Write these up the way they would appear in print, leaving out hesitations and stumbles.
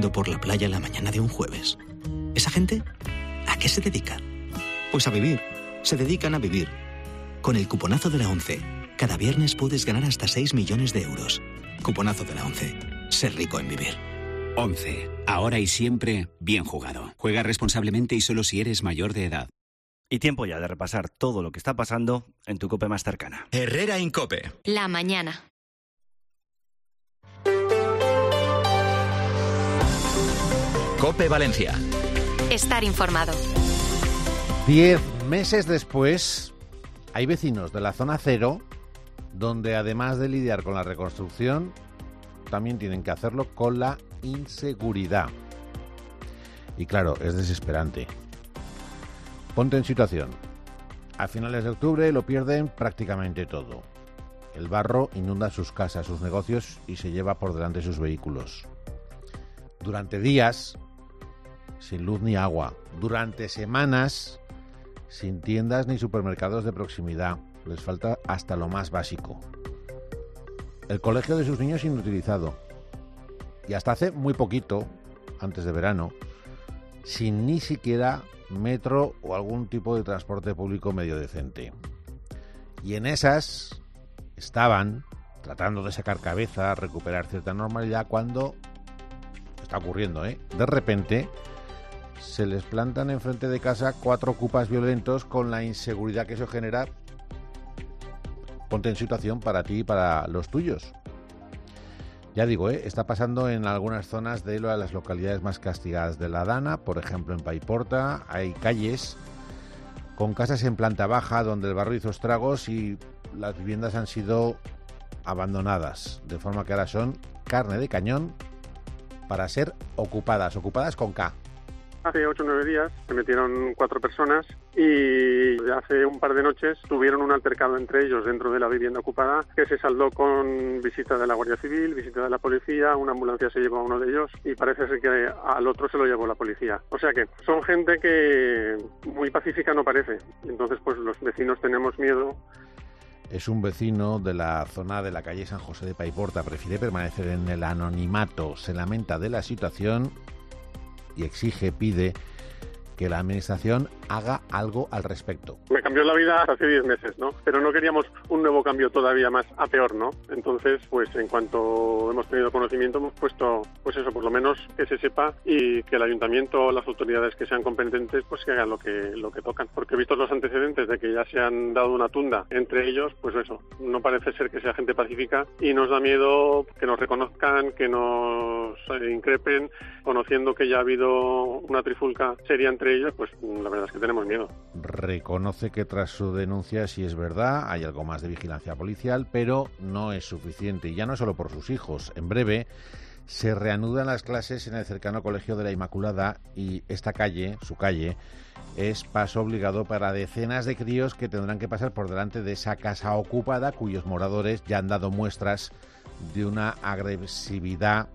paseando por la playa la mañana de un jueves. ¿Esa gente a qué se dedica? Pues a vivir. Se dedican a vivir. Con el cuponazo de la ONCE, cada viernes puedes ganar hasta 6 millones de euros. Cuponazo de la ONCE. Ser rico en vivir. 11. Ahora y siempre, bien jugado. Juega responsablemente y solo si eres mayor de edad. Y tiempo ya de repasar todo lo que está pasando en tu COPE más cercana. Herrera Incope. La mañana. COPE Valencia. Estar informado. 10 meses después, hay vecinos de la zona cero donde además de lidiar con la reconstrucción, también tienen que hacerlo con la inseguridad. Y claro, es desesperante. Ponte en situación. A finales de octubre lo pierden prácticamente todo. El barro inunda sus casas, sus negocios y se lleva por delante sus vehículos. Durante días, sin luz ni agua. Durante semanas, sin tiendas ni supermercados de proximidad. Les falta hasta lo más básico. El colegio de sus niños inutilizado. Y hasta hace muy poquito, antes de verano, sin ni siquiera metro o algún tipo de transporte público medio decente. Y en esas estaban tratando de sacar cabeza, recuperar cierta normalidad, cuando está ocurriendo, de repente se les plantan enfrente de casa 4 ocupas violentos con la inseguridad que eso genera. Ponte en situación para ti y para los tuyos. Ya digo, está pasando en algunas zonas de las localidades más castigadas de la Dana. Por ejemplo, en Paiporta hay calles con casas en planta baja donde el barro hizo estragos y las viviendas han sido abandonadas, de forma que ahora son carne de cañón para ser ocupadas con K. Hace 8 o 9 días se metieron 4 personas y hace un par de noches tuvieron un altercado entre ellos dentro de la vivienda ocupada, que se saldó con visita de la Guardia Civil, visita de la policía, una ambulancia se llevó a uno de ellos y parece ser que al otro se lo llevó la policía. O sea que son gente que muy pacífica no parece. Entonces pues los vecinos tenemos miedo. Es un vecino de la zona de la calle San José de Paiporta. Prefiere permanecer en el anonimato. Se lamenta de la situación y pide que la administración haga algo al respecto. Me cambió la vida hace 10 meses, ¿no? Pero no queríamos un nuevo cambio todavía más a peor, ¿no? Entonces, pues en cuanto hemos tenido conocimiento, hemos puesto, pues eso, por lo menos que se sepa y que el ayuntamiento o las autoridades que sean competentes, pues que hagan lo que tocan. Porque vistos los antecedentes de que ya se han dado una tunda entre ellos, pues eso, no parece ser que sea gente pacífica y nos da miedo que nos reconozcan, que nos increpen, conociendo que ya ha habido una trifulca seria entre ellos, pues la verdad es que tenemos miedo. Reconoce que tras su denuncia, sí es verdad, hay algo más de vigilancia policial, pero no es suficiente, y ya no solo por sus hijos. En breve se reanudan las clases en el cercano Colegio de la Inmaculada y esta calle, su calle, es paso obligado para decenas de críos que tendrán que pasar por delante de esa casa ocupada, cuyos moradores ya han dado muestras de una agresividad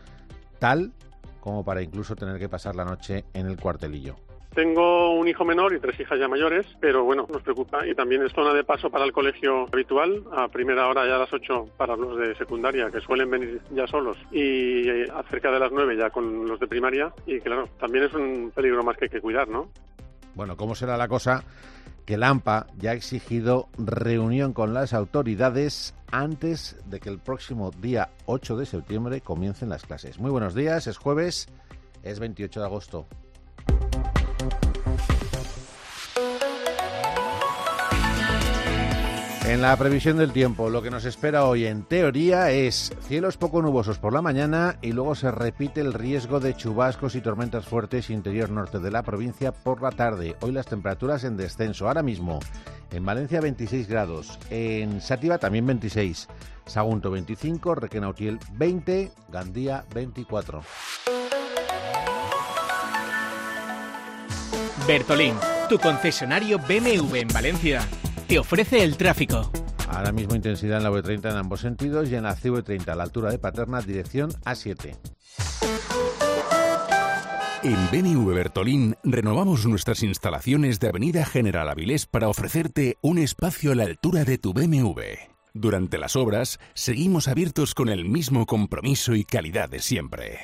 tal como para incluso tener que pasar la noche en el cuartelillo. Tengo un hijo menor y 3 hijas ya mayores, pero bueno, nos preocupa. Y también es zona de paso para el colegio habitual, a primera hora ya a las 8 para los de secundaria, que suelen venir ya solos, y cerca de las 9 ya con los de primaria. Y claro, también es un peligro más que hay que cuidar, ¿no? Bueno, ¿cómo será la cosa? Que la AMPA ya ha exigido reunión con las autoridades antes de que el próximo día 8 de septiembre comiencen las clases. Muy buenos días, es jueves, es 28 de agosto. En la previsión del tiempo, lo que nos espera hoy en teoría es cielos poco nubosos por la mañana y luego se repite el riesgo de chubascos y tormentas fuertes interior norte de la provincia por la tarde. Hoy las temperaturas en descenso. Ahora mismo en Valencia 26 grados, en Sátiva también 26, Sagunto 25, Requena-Utiel 20, Gandía 24. Bertolín, tu concesionario BMW en Valencia, te ofrece el tráfico. Ahora mismo intensidad en la V30 en ambos sentidos y en la CV30 a la altura de Paterna, dirección A7. En BMW Bertolín renovamos nuestras instalaciones de Avenida General Avilés para ofrecerte un espacio a la altura de tu BMW. Durante las obras seguimos abiertos con el mismo compromiso y calidad de siempre.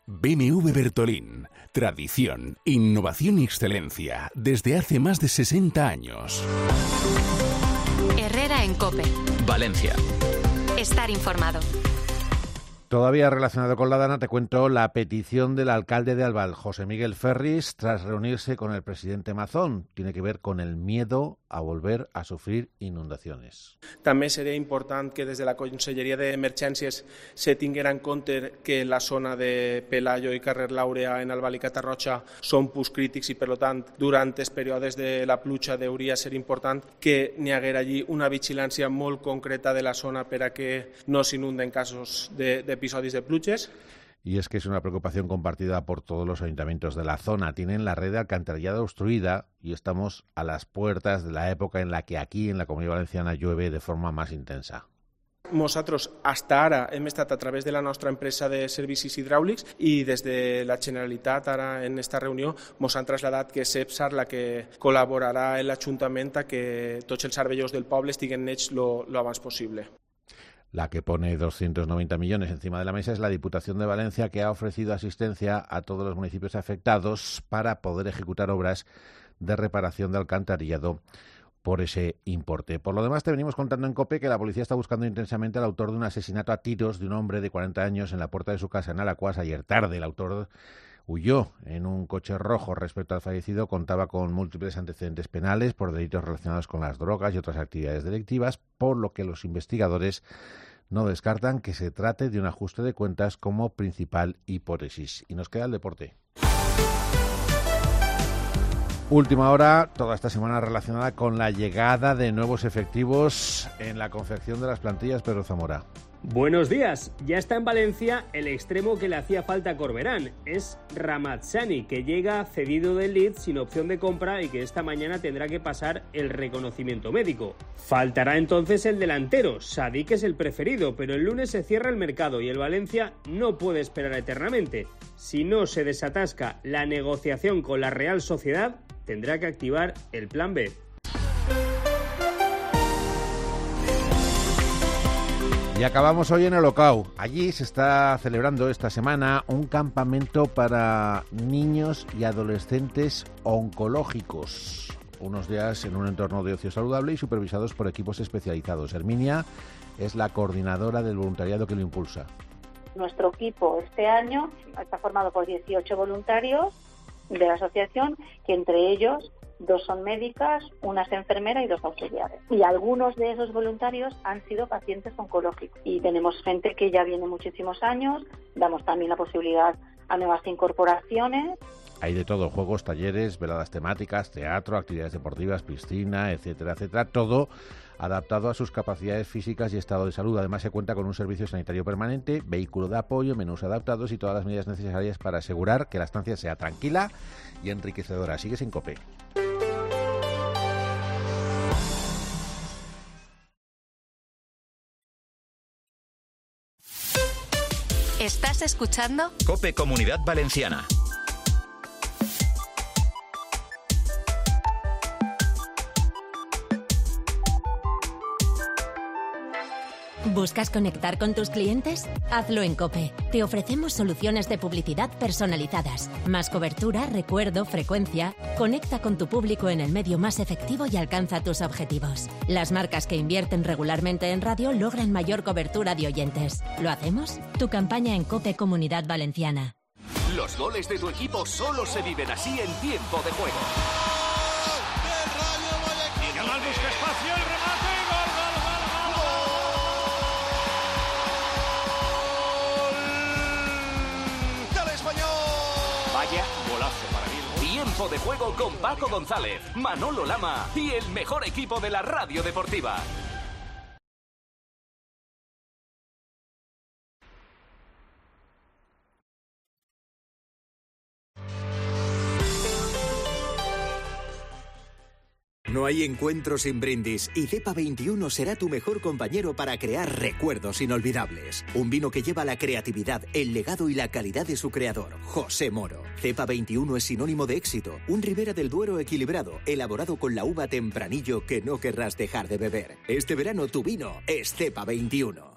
BMW Bertolín. Tradición, innovación y excelencia desde hace más de 60 años. Herrera en COPE. Valencia. Estar informado. Todavía relacionado con la Dana, te cuento la petición del alcalde de Albal, José Miguel Ferris, tras reunirse con el presidente Mazón. Tiene que ver con el miedo a volver a sufrir inundaciones. També seria important que des de la Conselleria d'Emergències se tinguera en compte que la zona de Pelayo i Carrer Làurea en Albal i Catarroja són punts crítics i, per tant, durant els períodes de la pluja hauria de ser important que n'hi haguera allí una vigilància molt concreta de la zona per a que no s'inunden casos d'episodis de pluges. Y es que es una preocupación compartida por todos los ayuntamientos de la zona. Tienen la red de alcantarillado obstruida y estamos a las puertas de la época en la que aquí en la Comunidad Valenciana llueve de forma más intensa. Nosaltres, hasta ara, hem estat a través de la nostra empresa de servicis hidràulics i des de la Generalitat, ara en esta reunió, ens han traslladat que és EPSAR la que col·laborarà en l'Ajuntament a que tots els servidors del poble estiguen nets lo abans possible. La que pone 290 millones encima de la mesa es la Diputación de Valencia, que ha ofrecido asistencia a todos los municipios afectados para poder ejecutar obras de reparación de alcantarillado por ese importe. Por lo demás, te venimos contando en COPE que la policía está buscando intensamente al autor de un asesinato a tiros de un hombre de 40 años en la puerta de su casa en Alacuas ayer tarde. El autor huyó en un coche rojo. Respecto al fallecido, contaba con múltiples antecedentes penales por delitos relacionados con las drogas y otras actividades delictivas, por lo que los investigadores no descartan que se trate de un ajuste de cuentas como principal hipótesis. Y nos queda el deporte. Última hora, toda esta semana relacionada con la llegada de nuevos efectivos en la confección de las plantillas. Pedro Zamora. Buenos días, ya está en Valencia el extremo que le hacía falta a Corberán, es Ramazzani, que llega cedido del Leeds sin opción de compra y que esta mañana tendrá que pasar el reconocimiento médico. Faltará entonces el delantero, Sadik es el preferido, pero el lunes se cierra el mercado y el Valencia no puede esperar eternamente. Si no se desatasca la negociación con la Real Sociedad, tendrá que activar el plan B. Y acabamos hoy en el Ocao. Allí se está celebrando esta semana un campamento para niños y adolescentes oncológicos. Unos días en un entorno de ocio saludable y supervisados por equipos especializados. Herminia es la coordinadora del voluntariado que lo impulsa. Nuestro equipo este año está formado por 18 voluntarios de la asociación, que entre ellos 2 son médicas, una es enfermera y 2 auxiliares. Y algunos de esos voluntarios han sido pacientes oncológicos. Y tenemos gente que ya viene muchísimos años, damos también la posibilidad a nuevas incorporaciones. Hay de todo, juegos, talleres, veladas temáticas, teatro, actividades deportivas, piscina, etcétera, etcétera. Todo adaptado a sus capacidades físicas y estado de salud. Además, se cuenta con un servicio sanitario permanente, vehículo de apoyo, menús adaptados y todas las medidas necesarias para asegurar que la estancia sea tranquila y enriquecedora. Sigues en COPE. ¿Estás escuchando? COPE Comunidad Valenciana. ¿Buscas conectar con tus clientes? Hazlo en COPE. Te ofrecemos soluciones de publicidad personalizadas. Más cobertura, recuerdo, frecuencia. Conecta con tu público en el medio más efectivo y alcanza tus objetivos. Las marcas que invierten regularmente en radio logran mayor cobertura de oyentes. ¿Lo hacemos? Tu campaña en COPE Comunidad Valenciana. Los goles de tu equipo solo se viven así en tiempo de juego. Yamal busca espacio, el remate, gol, gol, gol, gol. ¡Del Español! Vaya golazo para mí. Tiempo de juego con Paco González, Manolo Lama y el mejor equipo de la radio deportiva. No hay encuentro sin brindis y Cepa 21 será tu mejor compañero para crear recuerdos inolvidables. Un vino que lleva la creatividad, el legado y la calidad de su creador, José Moro. Cepa 21 es sinónimo de éxito, un Ribera del Duero equilibrado, elaborado con la uva Tempranillo que no querrás dejar de beber. Este verano tu vino es Cepa 21.